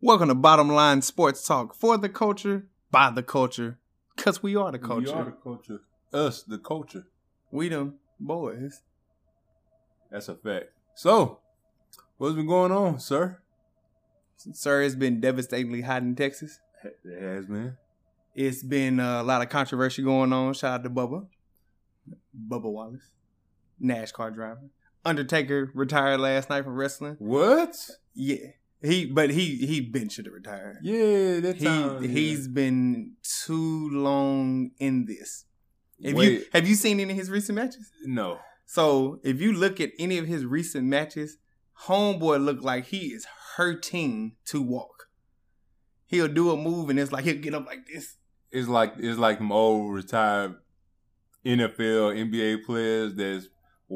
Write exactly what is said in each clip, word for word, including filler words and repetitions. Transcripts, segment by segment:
Welcome to Bottom Line Sports Talk for the culture, by the culture, because we are the culture. We are the culture. Us, the culture. We them boys. That's a fact. So, what's been going on, sir? Sir, it's been devastatingly hot in Texas. It has been. It's been uh, a lot of controversy going on. Shout out to Bubba. Bubba Wallace. NASCAR driver. Undertaker retired last night from wrestling. What? Yeah. He, but he, he been should have retired. Yeah, that time. He, yeah. He's been too long in this. Have Wait. you have you seen any of his recent matches? No. So if you look at any of his recent matches, homeboy look like he is hurting to walk. He'll do a move and it's like he'll get up like this. It's like it's like them old retired N F L, N B A players that's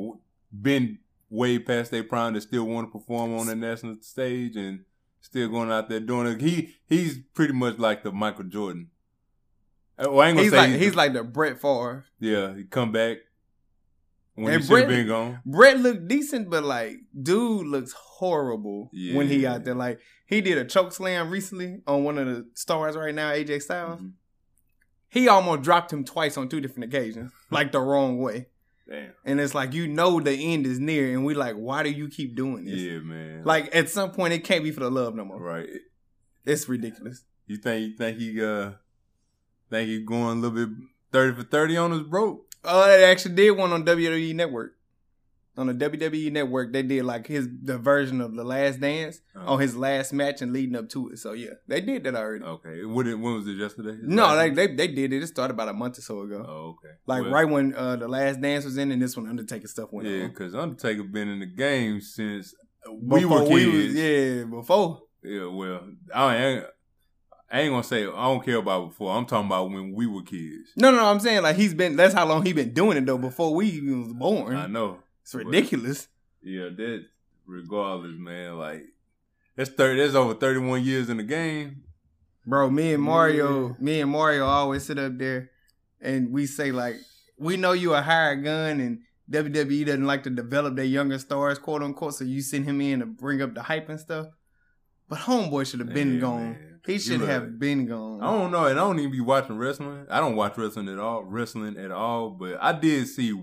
been way past their prime that still want to perform on the national stage and still going out there doing it. He he's pretty much like the Michael Jordan. Well, I ain't gonna he's say like he's, he's like the Brett Favre. Yeah, he come back when And he should have Brett- been gone. Brett looked decent, but like dude looks horrible Yeah. when he out there. Like he did a choke slam recently on one of the stars right now, A J Styles. Mm-hmm. He almost dropped him twice on two different occasions, like the wrong way. Damn. And it's like, you know the end is near, and we like, why do you keep doing this? Yeah, man. Like, at some point, it can't be for the love no more. right. It's ridiculous. You think you think he uh think he going a little bit thirty for thirty on his broke? Oh, they actually did one on W W E Network. On the W W E Network, they did like his the version of The Last Dance Oh. on his last match and leading up to it. So, yeah, they did that already. Okay. When, it, when was it yesterday? His No, last they, one? they they did it. It started about a month or so ago. Oh, okay. Like, Well, right when uh, The Last Dance was in and this one Undertaker stuff went Yeah, on. because Undertaker been in the game since we Before were kids. was- yeah, before. Yeah, well, I ain't, I ain't gonna say I don't care about before. I'm talking about when we were kids. No, no, no, I'm saying like he's been, that's how long he been doing it though, before we even was born. I know. It's ridiculous. Yeah, that regardless, man. Like that's thirty. That's over thirty-one years in the game. Bro, me and Mario, Yeah. me and Mario always sit up there and we say like, we know you a hired gun and W W E doesn't like to develop their younger stars, quote unquote, so you send him in to bring up the hype and stuff. But homeboy should have been Yeah, gone. man. He should You have look- been gone. I don't know, and I don't even be watching wrestling. I don't watch wrestling at all, wrestling at all. But I did see.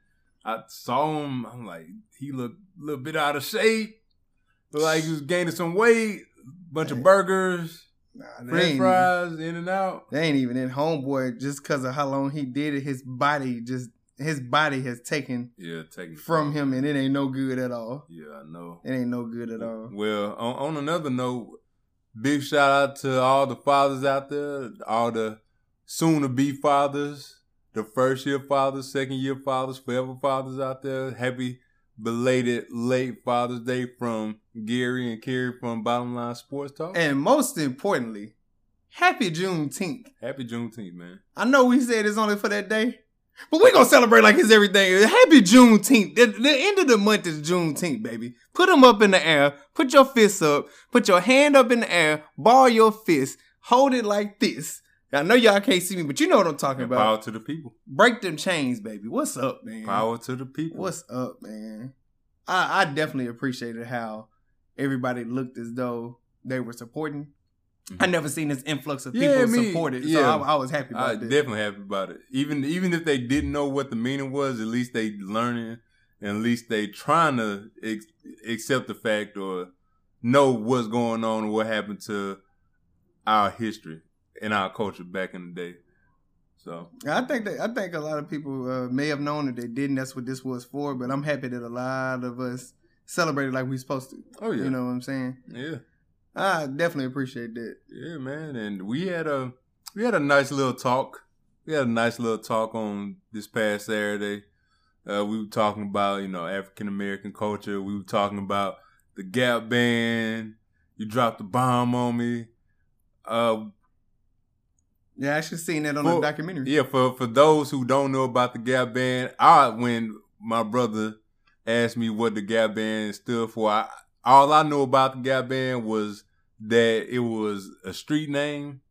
I saw him. I'm like, he looked a little bit out of shape. Looked like he was gaining some weight. Bunch of burgers, Nah, they French ain't- fries, in and out. They ain't even in homeboy just because of how long he did it. His body just his body has taken Yeah, taking from him, and it ain't no good at all. Yeah, I know. It ain't no good at all. Well, on, on another note, big shout out to all the fathers out there, all the soon to be fathers, the first year fathers, second year fathers, forever fathers out there. Happy belated late Father's Day from Gary and Kerry from Bottom Line Sports Talk. And most importantly, happy Juneteenth. Happy Juneteenth, man. I know we said it's only for that day, but we gonna celebrate like it's everything. Happy Juneteenth. The, the end of the month is Juneteenth, baby. Put them up in the air. Put your fists up. Put your hand up in the air. Ball your fist. Hold it like this. I know y'all can't see me, but you know what I'm talking And about. power to the people. Break them chains, baby. What's up, man? Power to the people. What's up, man? I, I definitely appreciated how everybody looked as though they were supporting. Mm-hmm. I never seen this influx of people Yeah, me- supported, so yeah. I, I was happy about I that. definitely happy about it. Even even if they didn't know what the meaning was, at least they learning, and at least they trying to ex- accept the fact or know what's going on and what happened to our history and our culture back in the day. So I think that I think a lot of people uh, may have known that they didn't. That's what this was for. But I'm happy that a lot of us celebrated like we're supposed to. oh yeah, You know what I'm saying? yeah, I definitely appreciate that. yeah, man. And we had a we had a nice little talk. We had a nice little talk on this past Saturday. Uh, we were talking about, you know, African American culture. We were talking about the Gap Band. You dropped the bomb on me. Uh, Yeah, I actually seen that on For- the documentary. yeah, for for those who don't know about the Gap Band, I when my brother asked me what the Gap Band stood for, I, all I knew about the Gap Band was that it was a street name,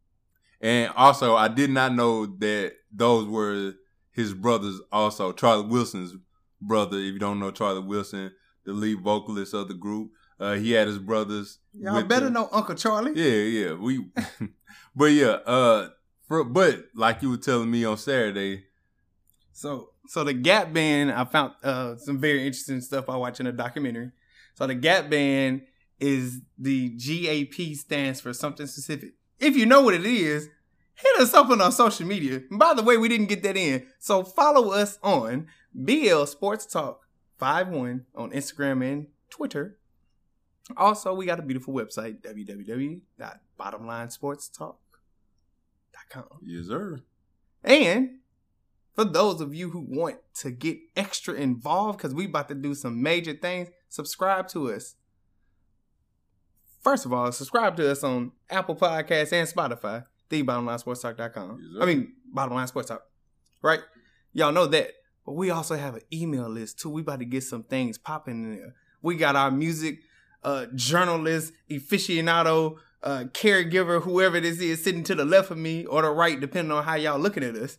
and also I did not know that those were his brothers. Also, Charlie Wilson's brother. If you don't know Charlie Wilson, the lead vocalist of the group, uh, he had his brothers Y'all better the, know Uncle Charlie. Yeah, yeah. We, but yeah. Uh, for, but like you were telling me on Saturday. So, so the Gap Band, I found uh some very interesting stuff by watching a documentary. So the Gap Band is the G A P stands for something specific. If you know what it is, hit us up on our social media. And by the way, we didn't get that in. So follow us on B L Sports Talk fifty-one on Instagram and Twitter. Also, we got a beautiful website, w w w dot bottom line sports talk dot com. Yes, sir. And for those of you who want to get extra involved, because we about to do some major things, subscribe to us. First of all, subscribe to us on Apple Podcasts and Spotify, the bottom line sports talk dot com. Yes, I mean, Bottom Line Sports Talk, right? Y'all know that. But we also have an email list, too. We about to get some things popping in there. We got our music uh, journalist, aficionado, uh, caregiver, whoever this is, sitting to the left of me or the right, depending on how y'all looking at us.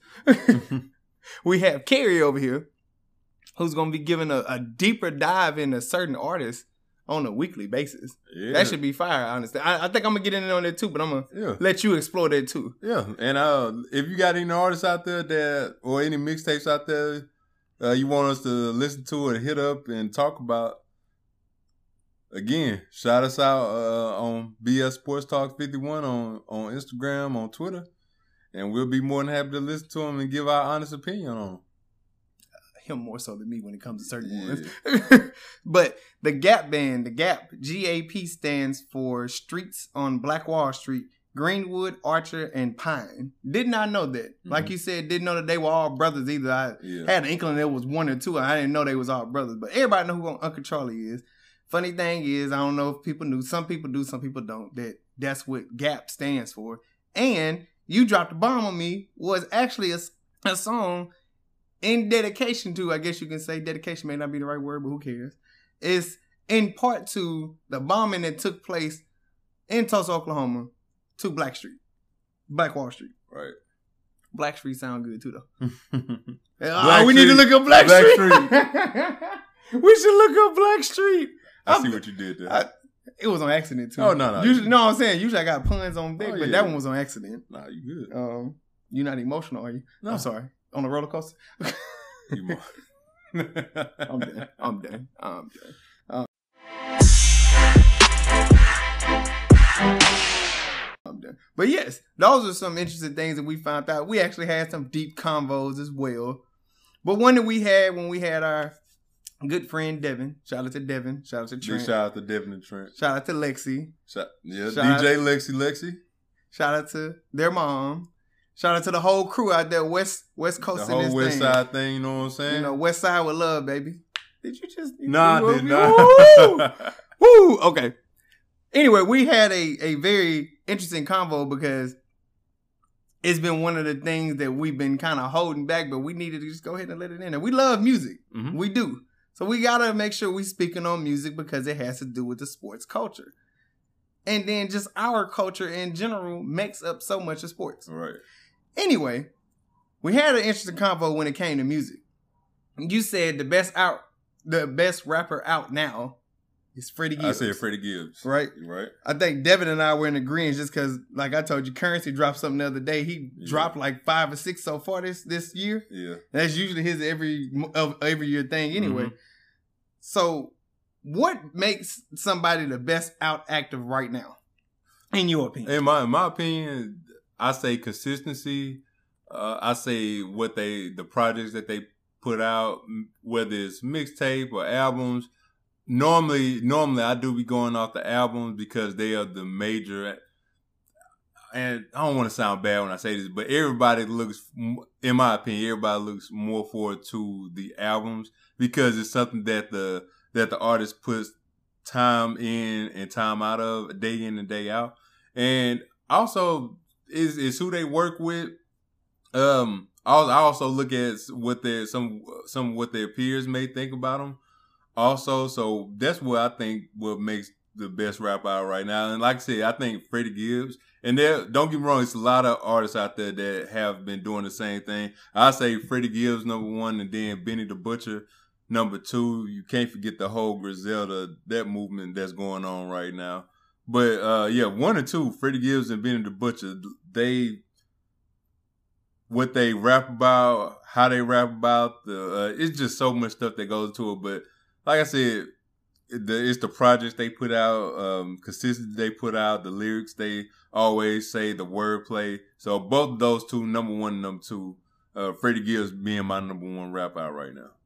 We have Carrie over here, who's going to be giving a, a deeper dive into certain artists on a weekly basis. Yeah. That should be fire, honestly. I, I think I'm going to get in on that too, but I'm going to yeah. let you explore that too. Yeah, and uh, if you got any artists out there that, or any mixtapes out there uh, you want us to listen to or hit up and talk about, again, shout us out uh, on B S Sports Talk fifty-one on, on Instagram, on Twitter. And we'll be more than happy to listen to him and give our honest opinion on him. Him more so than me when it comes to certain yeah. ones. But the Gap Band, the Gap, G A P stands for Streets on Black Wall Street, Greenwood, Archer, and Pine. Did not know that. Mm-hmm. Like you said, didn't know that they were all brothers either. I yeah. had an inkling there was one or two. I didn't know they was all brothers. But everybody know who Uncle Charlie is. Funny thing is, I don't know if people knew. Some people do, some people don't. That that's what Gap stands for. And You Dropped a Bomb on Me was actually a, a song in dedication to, I guess you can say, dedication may not be the right word, but who cares? It's in part to the bombing that took place in Tulsa, Oklahoma, to Black Street. Black Wall Street. Right. Black Street sound good too, though. uh, we Street. need to look up Black, Black Street. Street. We should look up Black Street. I I'm, see what you did there. I, It was on accident too. Oh no, no. Usually, no, I'm saying usually I got puns on deck, oh, yeah. but that one was on accident. Nah, you good. Um, you're not emotional, are you? No. I'm sorry. On a roller coaster. you I'm done. I'm done. I'm done. Um, I'm done. But yes, those are some interesting things that we found out. We actually had some deep convos as well. But one that we had when we had our good friend Devin. Shout out to Devin. Shout out to Trent. Big shout out to Devin and Trent. Shout out to Lexi. Shout, yeah, shout D J out, Lexi Lexi. Shout out to their mom. Shout out to the whole crew out there, West West Coast. The whole this West thing. Side thing, you know what I'm saying? You know, West Side with love, baby. Did you just? You nah, you did not. Woo! Woo! Okay. Anyway, we had a, a very interesting convo because it's been one of the things that we've been kind of holding back, but we needed to just go ahead and let it in. And we love music. Mm-hmm. We do. So we got to make sure we're speaking on music because it has to do with the sports culture. And then just our culture in general makes up so much of sports. Right. Anyway, we had an interesting convo when it came to music. You said the best out, the best rapper out now is Freddie Gibbs. I said Freddie Gibbs. Right? Right. I think Devin and I were in agreement just because, like I told you, Currency dropped something the other day. He yeah. dropped like five or six so far this, this year. Yeah. That's usually his every every year thing anyway. Mm-hmm. So what makes somebody the best out active right now, in your opinion? In my, in my opinion, I say consistency. Uh, I say what they, the projects that they put out, whether it's mixtape or albums. Normally, normally I do be going off the albums because they are the major. And I don't want to sound bad when I say this, but everybody looks, in my opinion, everybody looks more forward to the albums because it's something that the that the artist puts time in and time out of, day in and day out. And also, is is who they work with. Um, I also look at what their some some what their peers may think about them. Also, so that's what I think what makes the best rapper out right now. And like I said, I think Freddie Gibbs. And there, don't get me wrong, it's a lot of artists out there that have been doing the same thing. I say Freddie Gibbs number one, and then Benny the Butcher number two. You can't forget the whole Griselda, that movement that's going on right now. But uh, yeah, one or two, Freddie Gibbs and Benny the Butcher, they what they rap about, how they rap about, the uh, it's just so much stuff that goes into it. But like I said, the, it's the projects they put out, um, consistency they put out, the lyrics they always say, the wordplay. So both of those two, number one and number two, uh, Freddie Gibbs being my number one rap out right now.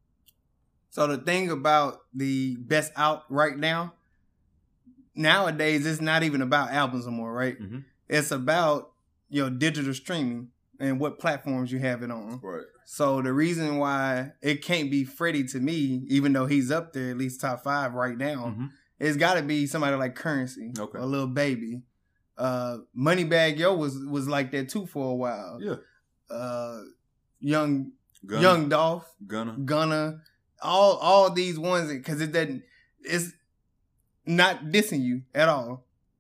So the thing about the best out right now, nowadays it's not even about albums anymore, right? Mm-hmm. It's about your digital streaming and what platforms you have it on. Right. So the reason why it can't be Freddie to me, even though he's up there at least top five right now, Mm-hmm. it's got to be somebody like Currency, Okay. or Lil Baby. Uh, Moneybagg Yo was was like that too for a while. Yeah. Uh, Young Gunna. Young Dolph, Gunna. Gunna, all all these ones, because it doesn't, it's not dissing you at all.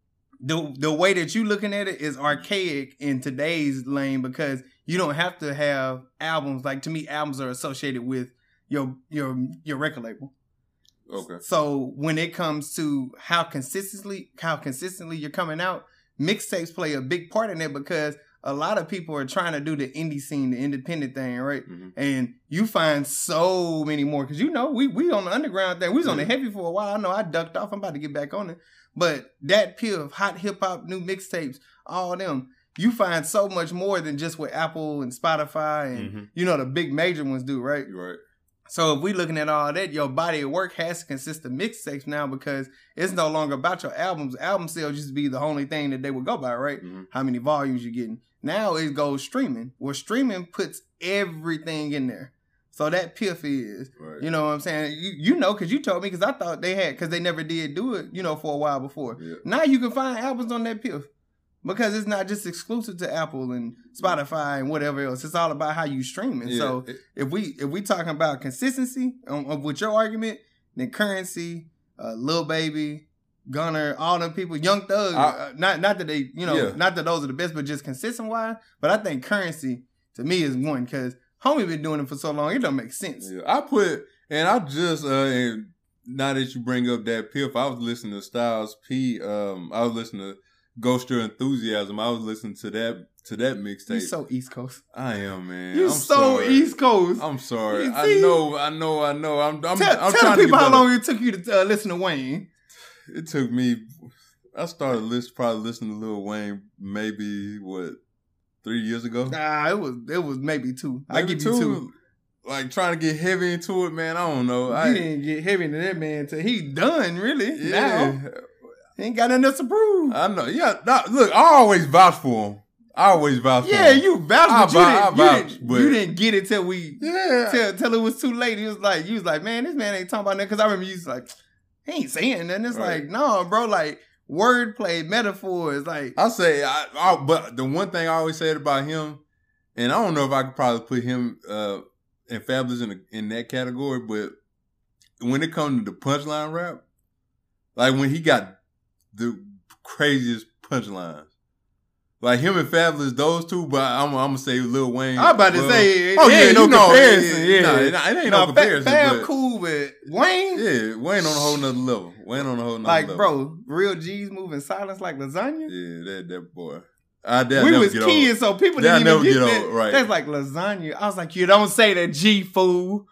The the way that you looking at it is archaic in today's lane, because you don't have to have albums. Like, to me, albums are associated with your your your record label. Okay. So when it comes to how consistently how consistently you're coming out, mixtapes play a big part in it, because a lot of people are trying to do the indie scene, the independent thing, right? Mm-hmm. And you find so many more, because you know we we on the underground thing. We was on the heavy for a while. I know I ducked off. I'm about to get back on it. But that pure of hot hip hop, new mixtapes, all of them, you find so much more than just what Apple and Spotify and Mm-hmm. you know the big major ones do, right? Right. So if we looking at all that, your body of work has to consist of mixtapes now, because it's no longer about your albums. Album sales used to be the only thing that they would go by, right? Mm-hmm. How many volumes you're getting. Now it goes streaming, where streaming puts everything in there. So that piff is, Right. you know what I'm saying? You, you know, because you told me, because I thought they had, because they never did do it, you know, for a while before. Yeah. Now you can find albums on that piff, because it's not just exclusive to Apple and Spotify and whatever else. It's all about how you stream it. Yeah. So It- if we if we talking about consistency um, of with your argument, then Currency, uh, Lil Baby, Gunner, all them people, Young Thug, I- uh, not not that they, you know, Yeah. not that those are the best, but just consistent wise. But I think Currency to me is one, because homie been doing it for so long, it don't make sense. Yeah, I put, and I just, uh, and now that you bring up that piff, I was listening to Styles P. Um, I was listening to Ghost Your Enthusiasm. I was listening to that to that You mixtape. so East Coast. I am, man. You I'm so sorry. East Coast. I'm sorry. You I see? know, I know, I know. I'm, I'm, tell I'm tell trying the to people get how better. long it took you to uh, listen to Wayne. It took me. I started list probably listening to Lil Wayne maybe what three years ago. Nah, it was it was maybe two. I Maybe give you two. Like trying to get heavy into it, man. I don't know. You I didn't get heavy into that man till he done, really. yeah. Now he ain't got nothing else to prove. I know. Yeah. Nah, look, I always vouch for him. I always vouch for Yeah, him. you vouched, I but you, vou- didn't, I you, vouch, didn't, but- you didn't get it till we Yeah. till, till it was too late. He was like, you was like, man, this man ain't talking about nothing. Because I remember you was like, he ain't saying nothing. It's Right. like, no, bro, like wordplay, metaphors, like I say, I, I, but the one thing I always said about him, and I don't know if I could probably put him uh, and Fabulous in the, in that category, but when it comes to the punchline rap, like when he got the craziest punchlines, like him and Fabulous, those two. But I'm, I'm gonna say Lil Wayne. I'm about to well, say, oh it yeah, ain't no you know, comparison. it, Yeah, nah, it, it ain't no, no, comparison. Fab, but, cool, but Wayne, yeah, Wayne on a whole nother level. Wayne on a whole nother like, level. bro, real G's moving silence like lasagna. Yeah, that that boy. I that We never was get kids, so people They'll didn't even never get get that. old, right. That's like lasagna. I was like, you don't say that, G fool.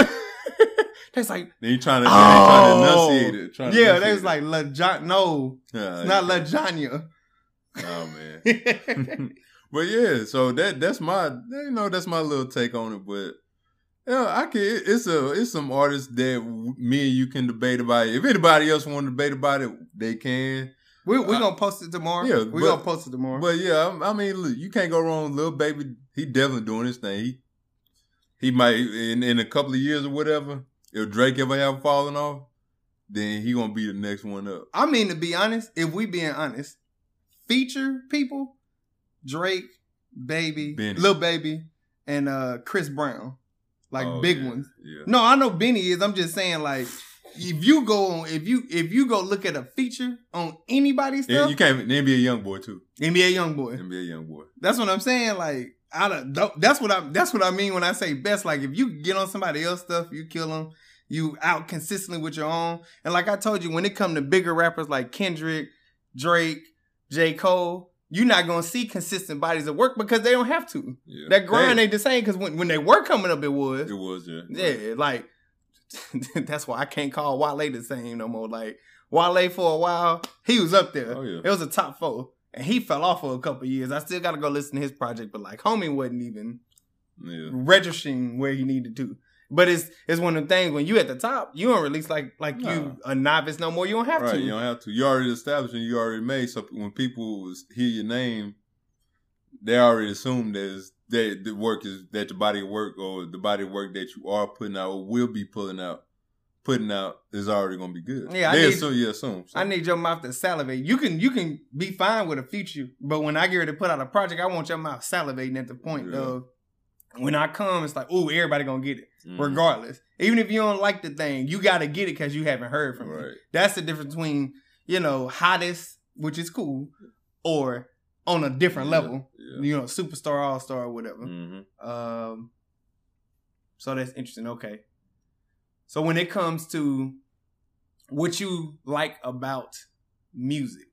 That's like, Then you trying to, Oh. yeah, trying to enunciate it. Trying to yeah, enunciate they was it. like lasagna. No, Yeah, it's not yeah. lasagna. Oh man. But yeah, so that that's my you know that's my little take on it. But yeah, I can. It's a it's some artists that me and you can debate about it. If anybody else want to debate about it, they can. we we Uh, gonna post it tomorrow. yeah, we but- gonna post it tomorrow. But yeah, I, I mean, look, you can't go wrong with Lil Baby. He definitely doing his thing. He he might in in a couple of years or whatever. If Drake ever have fallen off, then he gonna be the next one up. I mean, to be honest, if we being honest, feature people, Drake, Baby, Benny. Lil Baby, and uh Chris Brown, like Oh, big yeah, ones. Yeah. No, I know Benny is. I'm just saying, like, if you go on, if you if you go look at a feature on anybody's Yeah, stuff, you can't. N B A young boy too. N B A YoungBoy. N B A young boy. That's what I'm saying. Like, I don't. That's what I. That's what I mean when I say best. Like, if you get on somebody else's stuff, you kill them. You out consistently with your own. And like I told you, when it come to bigger rappers like Kendrick, Drake, J. Cole, you're not gonna see consistent bodies of work because they don't have to. Yeah. That grind Hey. ain't the same because when, when they were coming up, it was. It was, yeah. Yeah, like that's why I can't call Wale the same no more. Like Wale for a while, he was up there. Oh, yeah. It was a top four. And he fell off for a couple of years. I still gotta go listen to his project, but like homie wasn't even Yeah. registering where he needed to. But it's it's one of the things when you at the top, you don't release like like Nah. you a novice no more. You don't have Right, to. you don't have to. You already established and you already made. So when people hear your name, they already assume that it's, that the work is that the body of work or the body of work that you are putting out or will be pulling out, putting out is already gonna be good. Yeah, I they need- assume. You assume. So. I need your mouth to salivate. You can you can be fine with a feature, but when I get ready to put out a project, I want your mouth salivating at the point Yeah. of when I come, it's like, oh, everybody gonna get it, Mhm. regardless. Even if you don't like the thing, you gotta get it because you haven't heard from Right. me. That's the difference between, you know, hottest, which is cool, or on a different Yeah, level. yeah. You know, superstar, all star, whatever. Mm-hmm. Um, so that's interesting. Okay. So when it comes to what you like about music,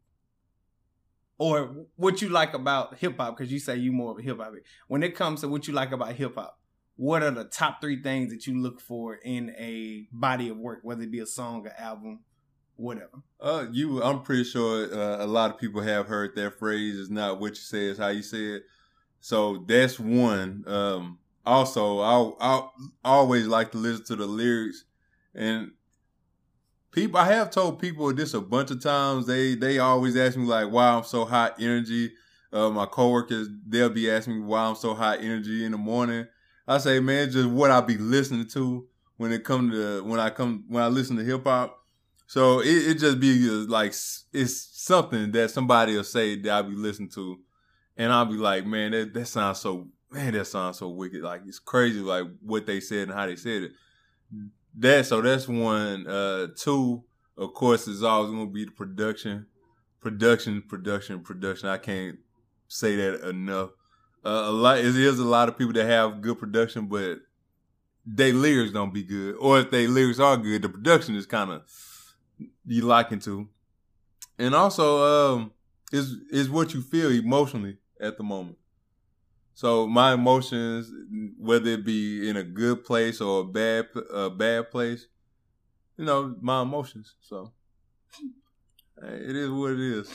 or what you like about hip hop, because you say you more of a hip hop. When it comes to what you like about hip hop, what are the top three things that you look for in a body of work, whether it be a song, an album, whatever? Uh, you. I'm pretty sure uh, a lot of people have heard that phrase. It's not what you say, it's how you say it. So that's one. Um, also, I I always like to listen to the lyrics, and people. I have told people this a bunch of times. They they always ask me like, why I'm so high energy. Uh, my coworkers, they'll be asking me why I'm so high energy in the morning. I say, man, it's just what I be listening to when it come to when I come when I listen to hip hop. So it, it just be uh, like it's something that somebody will say that I'll be listening to, and I'll be like, man, that, that sounds so man, that sounds so wicked. Like it's crazy, like what they said and how they said it. That so that's one. Uh, two, of course, is always gonna be the production, production, production, production. I can't say that enough. Uh, a lot it is a lot of people that have good production, but their lyrics don't be good, or if their lyrics are good, the production is kind of you liking to. And also, um, is is what you feel emotionally at the moment. So my emotions, whether it be in a good place or a bad a bad place, you know, my emotions. So hey, it is what it is.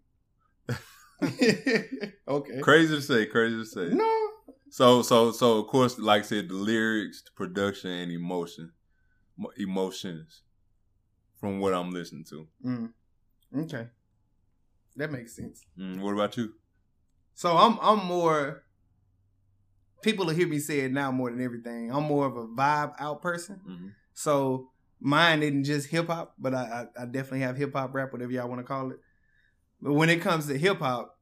Okay. Crazy to say, crazy to say. No. So, so, so, of course, like I said, the lyrics, the production, and emotion, mo- emotions from what I'm listening to. Mm. Okay. That makes sense. Mm, what about you? So I'm I'm more, people will hear me say it now more than everything. I'm more of a vibe out person. Mm-hmm. So mine isn't just hip hop, but I, I, I definitely have hip hop rap, whatever y'all want to call it. But when it comes to hip hop,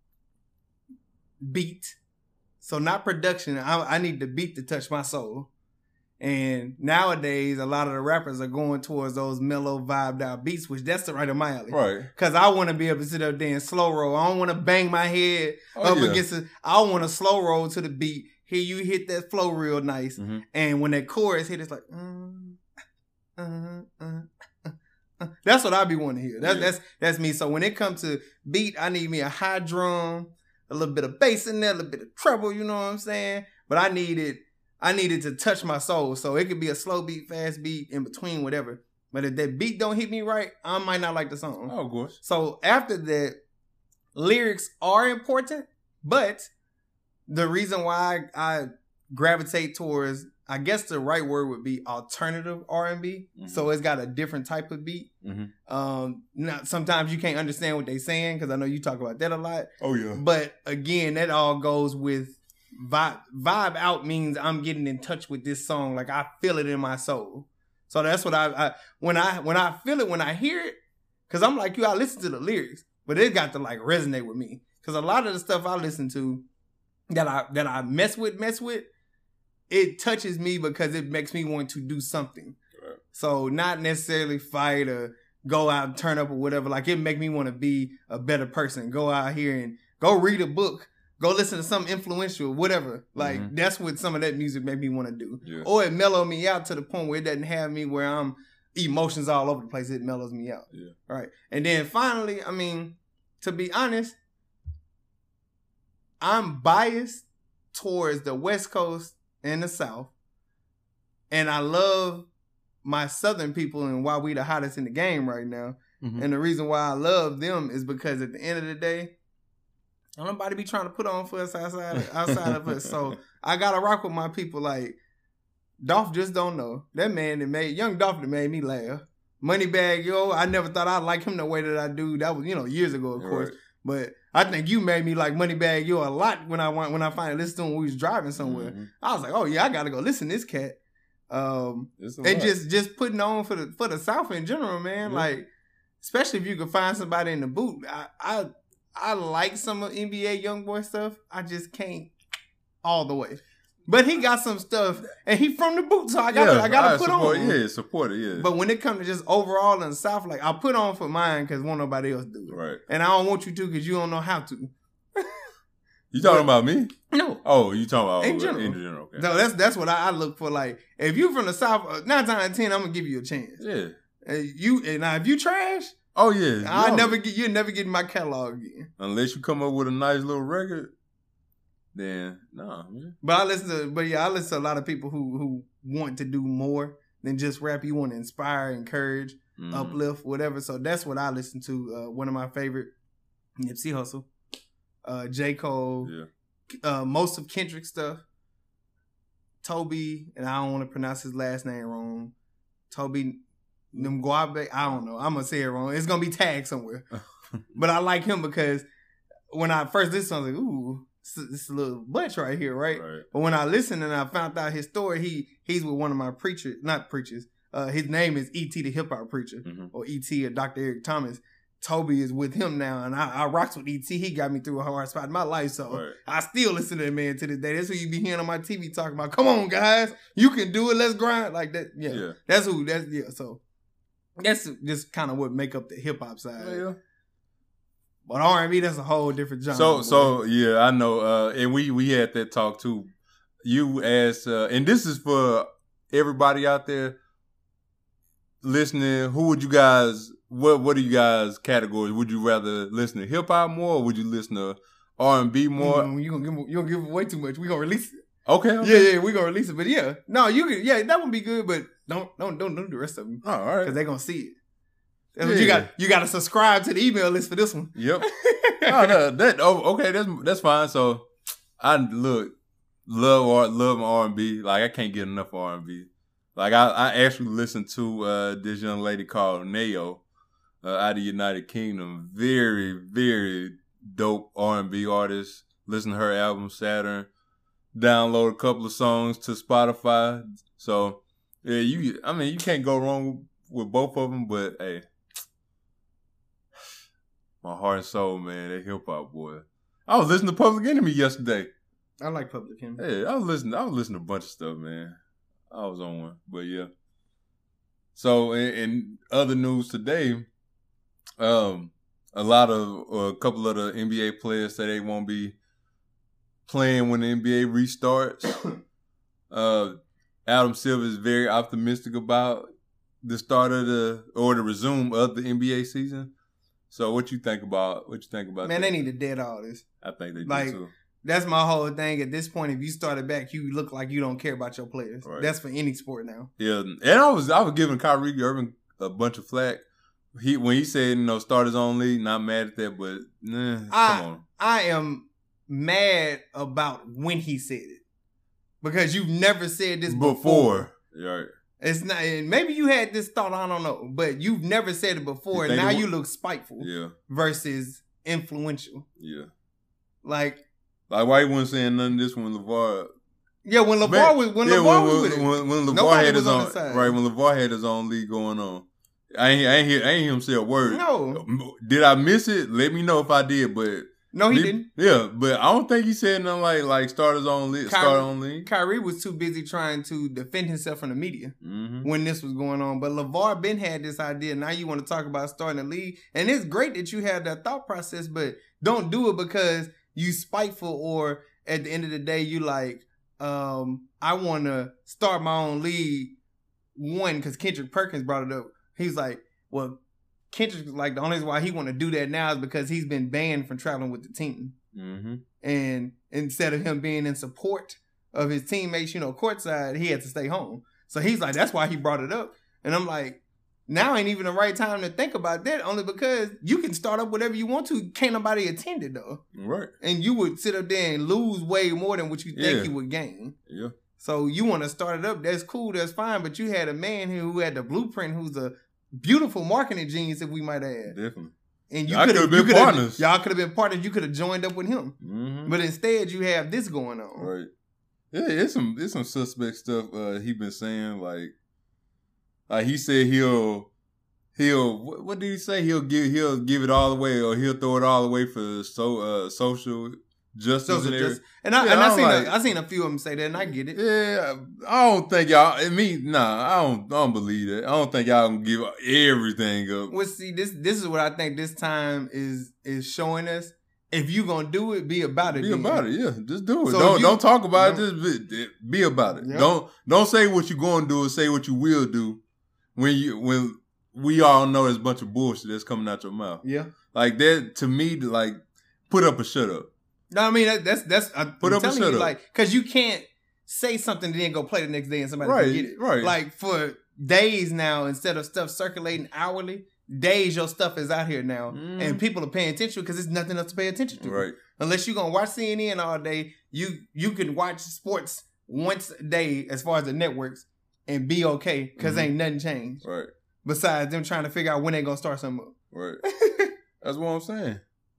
beat. So not production. I, I need the beat to touch my soul. And nowadays, a lot of the rappers are going towards those mellow, vibed out beats, which that's the right of my alley. Right. Because I want to be able to sit up there and slow roll. I don't want to bang my head Oh, up yeah. against it. I want to slow roll to the beat. Hear you hit that flow real nice. Mm-hmm. And when that chorus hit, it's like, mm, uh, uh, uh, uh. That's what I be wanting to hear. That's Yeah. that's that's me. So when it comes to beat, I need me a high drum, a little bit of bass in there, a little bit of treble. You know what I'm saying? But I need it. I need it to touch my soul. So it could be a slow beat, fast beat, in between, whatever. But if that beat don't hit me right, I might not like the song. Oh, of course. So after that, lyrics are important, but the reason why I, I gravitate towards, I guess the right word would be alternative R and B. Mhm. So it's got a different type of beat. Mm-hmm. Um, now sometimes you can't understand what they're saying because I know you talk about that a lot. Oh, yeah. But again, that all goes with vibe. Vibe out means I'm getting in touch with this song, like I feel it in my soul. So that's what I, I when I when I feel it, when I hear it, because I'm like you, I listen to the lyrics, but it got to like resonate with me. Because a lot of the stuff I listen to that I that I mess with, mess with, it touches me because it makes me want to do something. Right. So not necessarily fight or go out and turn up or whatever. Like it make me want to be a better person. Go out here and go read a book. Go listen to something influential, whatever. Like Mhm. that's what some of that music made me want to do. Yeah. Or it mellowed me out to the point where it doesn't have me where I'm emotions all over the place. It mellows me out. Yeah. Right. And then finally, I mean, to be honest, I'm biased towards the West Coast and the South. And I love my Southern people and why we the hottest in the game right now. Mm-hmm. And the reason why I love them is because at the end of the day, don't nobody be trying to put on for us outside, outside of us. So I gotta rock with my people. Like Dolph just don't know. That man that made young Dolph that made me laugh. Moneybagg Yo, I never thought I'd like him the way that I do. That was, you know, years ago, of course. Right. But I think you made me like Moneybagg Yo a lot when I went, when I finally listened to him when we was driving somewhere. Mm-hmm. I was like, oh yeah, I gotta go listen to this cat. Um, and just just putting on for the for the South in general, man. Yeah. Like, especially if you can find somebody in the boot. I I I like some of N B A YoungBoy stuff. I just can't all the way. But he got some stuff, and he from the boot, so I got yeah, I got to put support, on. Yeah, support it. Yeah. But when it comes to just overall in the South, like I put on for mine because won't nobody else do it. Right. And I don't want you to because you don't know how to. You talking but, about me? No. Oh, you talking about in general? In general. Okay. No, that's that's what I, I look for. Like if you from the South, uh, nine times out of ten, I'm gonna give you a chance. Yeah. And you and now if you trash. Oh yeah, I no. never get you never get in my catalog again unless you come up with a nice little record. Then no, nah, man. But I listen to, but yeah, I listen to a lot of people who who want to do more than just rap. You want to inspire, encourage, mm-hmm. uplift, whatever. So that's what I listen to. Uh, one of my favorite, Nipsey Hussle, uh, J. Cole, yeah. uh, most of Kendrick stuff. Toby, and I don't want to pronounce his last name wrong. Toby. Mguabe, I don't know. I'm gonna say it wrong. It's gonna be tagged somewhere. But I like him because when I first listened, I was like, ooh, this is a little butch right here, right? right? But when I listened and I found out his story, he he's with one of my preachers, not preachers. Uh, his name is E T the Hip Hop Preacher, mm-hmm. or E T or Doctor Eric Thomas. Toby is with him now, and I, I rocks with E T. He got me through a hard spot in my life, so right. I still listen to that man to this day. That's who you be hearing on my T V talking about. Come on, guys, you can do it. Let's grind like that. Yeah, yeah. That's who. That's yeah. So. That's just kind of what make up the hip hop side. Yeah. But R and B, that's a whole different genre. So, boy. so yeah, I know. Uh, and we we had that talk too. You asked, uh, and this is for everybody out there listening. Who would you guys? What What are you guys' categories? Would you rather listen to hip hop more, or would you listen to R and B more? Mm, you gonna give you gonna give away too much. We gonna release it. Okay, okay. Yeah, yeah, we gonna release it. But yeah, no, you can. Yeah, that would be good. But don't, don't, don't, don't do the rest of them. Oh, all right, because they gonna see it. That's yeah. what you got. You got to subscribe to the email list for this one. Yep. no, no, that. Oh, okay. That's that's fine. So, I look, love or love R and B. Like I can't get enough R and B. Like I, I actually listened to uh, this young lady called Nayo uh, out of the United Kingdom. Very, very dope R and B artist. Listen to her album Saturn. Download a couple of songs to Spotify. So, yeah, you. I mean, you can't go wrong with both of them. But hey, my heart and soul, man, that hip hop boy. I was listening to Public Enemy yesterday. I like Public Enemy. Hey, I was listening. I was listening to a bunch of stuff, man. I was on one, but yeah. So, in, in other news today, um, a lot of uh, a couple of the N B A players say they won't be playing when the N B A restarts. uh, Adam Silver is very optimistic about the start of the or the resume of the N B A season. So, what you think about what you think about? Man, that? they need to dead all this. I think they like, do too. That's my whole thing. At this point, if you started back, you look like you don't care about your players. Right. That's for any sport now. Yeah, and I was I was giving Kyrie Irving a bunch of flack. He when he said, you know, starters only, not mad at that, but nah, I, come on. I am mad about when he said it because you've never said this before. Before, right? It's not. Maybe you had this thought. I don't know, but you've never said it before, and now you look spiteful. Yeah. Versus influential. Yeah. Like. Like, why you wasn't saying nothing this when LeVar... Yeah, when LeVar was when yeah, LeVar when, was with when, it. When, when LeVar Nobody had his on, on right, when LeVar had his own league going on. I ain't, I ain't hear, I ain't hear him say a word. No. Did I miss it? Let me know if I did, but... No, he me, didn't. Yeah, but I don't think he said nothing like, like starters only, starter only. Kyrie was too busy trying to defend himself from the media mm-hmm. when this was going on. But LeVar Ben had this idea. Now you want to talk about starting the league. And it's great that you have that thought process, but don't do it because you spiteful or... At the end of the day, you like, um, I want to start my own league one, because Kendrick Perkins brought it up. He's like, well, Kendrick, like, the only reason why he want to do that now is because he's been banned from traveling with the team. Mm-hmm. And instead of him being in support of his teammates, you know, courtside, he had to stay home. So he's like, that's why he brought it up. And I'm like, now ain't even the right time to think about that, only because you can start up whatever you want to. Can't nobody attend it, though. Right. And you would sit up there and lose way more than what you think Yeah. you would gain. Yeah. So you want to start it up, that's cool, that's fine. But you had a man who had the blueprint, who's a beautiful marketing genius, if we might add. Definitely. And you Y'all could have could've been partners. Y'all could have been partners. You could have joined up with him. Mm-hmm. But instead, you have this going on. Right. Yeah, it's some it's some suspect stuff uh, he been saying. Like, like he said he'll he'll what, what did he say? He'll give he'll give it all away, or he'll throw it all away for so uh, social justice Social and everything. justice. And I Yeah, and I I'm seen like- a, I seen a few of them say that, and I get it. Yeah, I don't think y'all. I mean, nah, I don't. I don't believe that. I don't think y'all can give everything up. Well, see, this this is what I think this time is is showing us. If you gonna do it, be about it. Be then. about it, yeah. Just do it. So don't if you- don't talk about no. it. Just be, be about it. Yeah. Don't don't say what you're going to do. Say what you will do. When you when we all know there's a bunch of bullshit that's coming out your mouth. Yeah. Like that to me, like put up or shut up. No, I mean that, that's that's. I'm Put up and telling shut you, up. like, because you can't say something and then go play the next day and somebody Right, forget it. right. Like for days now, instead of stuff circulating hourly, days your stuff is out here now, Mm. and people are paying attention because there's nothing else to pay attention to. Right. Unless you're gonna watch C N N all day, you you can watch sports once a day as far as the networks and be okay because Mhm. ain't nothing changed. Right. Besides them trying to figure out when they gonna start something up. Right. That's what I'm saying.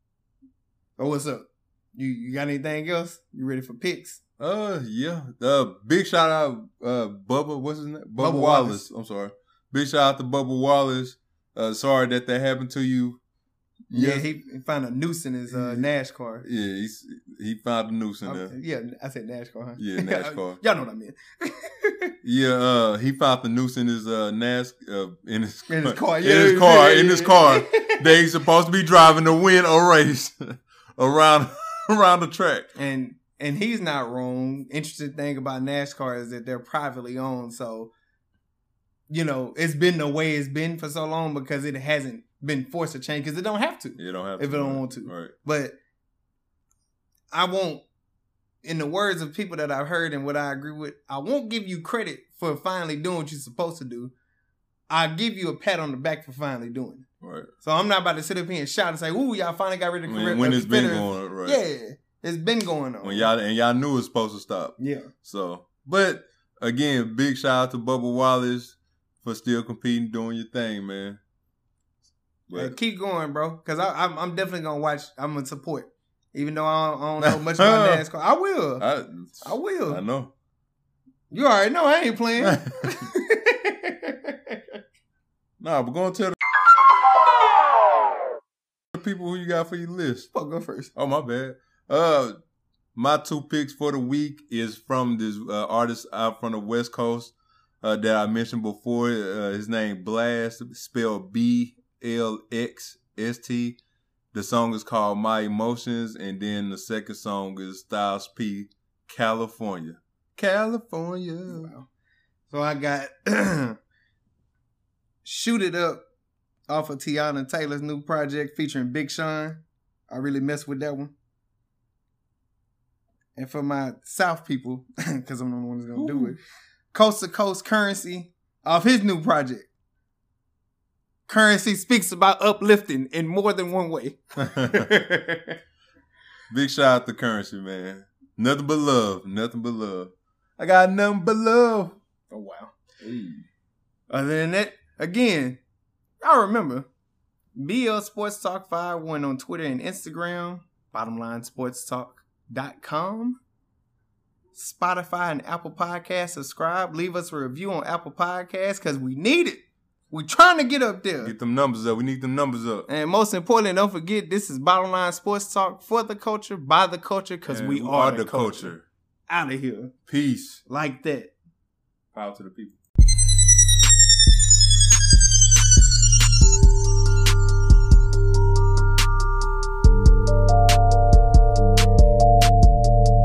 Oh, what's up? You you got anything else? You ready for picks? Uh, yeah. Uh, big shout out, uh, Bubba. What's his name? Bubba, Bubba Wallace. Wallace. I'm sorry. Big shout out to Bubba Wallace. Uh, sorry that that happened to you. Yeah, Yes. he, he found a noose in his uh, NASCAR. Yeah, he's, he found a noose in I'm- there. yeah, I said NASCAR, huh? Yeah, NASCAR. Y'all know what I mean. Yeah, uh, he found the noose in his uh, Nas uh, in his In his car, in yeah, his yeah, car, yeah, in his yeah. car. That he's supposed to be driving to win a race around around the track. and and he's not wrong. Interesting thing about NASCAR is that they're privately owned, so you know it's been the way it's been for so long because it hasn't been forced to change because it don't have to. You don't have If to, it don't right. want to. Right. But I won't, in the words of people that I've heard and what I agree with, I won't give you credit for finally doing what you're supposed to do. I'll give you a pat on the back for finally doing it. Right. So I'm not about to sit up here and shout and say, ooh, y'all finally got rid of the When, career. when uh, it's been Confederate- going right. Yeah, it's been going on. When y'all and y'all knew it was supposed to stop. Yeah. So, but again, big shout out to Bubba Wallace for still competing, doing your thing, man. Hey, But, keep going, bro. Because I'm, I'm definitely going to watch. I'm going to support. Even though I don't, I don't know much about NASCAR. I will. I, I, will. I know. You already know I ain't playing. Nah, but go and tell the people who you got for your list. Fuck, go first. Oh, my bad. Uh, my two picks for the week is from this uh, artist out from the West Coast uh, that I mentioned before. Uh, his name Blast, spelled B L X S T. The song is called My Emotions, and then the second song is Styles P, California. California. Wow. So I got Shoot It Up off of Tiana Taylor's new project featuring Big Sean. I really messed with that one. And for my South people, because I'm the one who's going to do it, Coast to Coast Currency off his new project. Currency speaks about uplifting in more than one way. Big shout out to Currency, man. Nothing but love. Nothing but love. I got nothing but love. Oh, wow. Hey. Other than that, again, I remember B L Sports Talk five one on Twitter and Instagram, bottom line sports talk dot com, Spotify and Apple Podcasts. Subscribe. Leave us a review on Apple Podcasts because we need it. We're trying to get up there. Get them numbers up. We need them numbers up. And most importantly, don't forget, this is Bottom Line Sports Talk for the culture, by the culture, because And we, are, the culture. Out of here. Peace. Like that. Power to the people.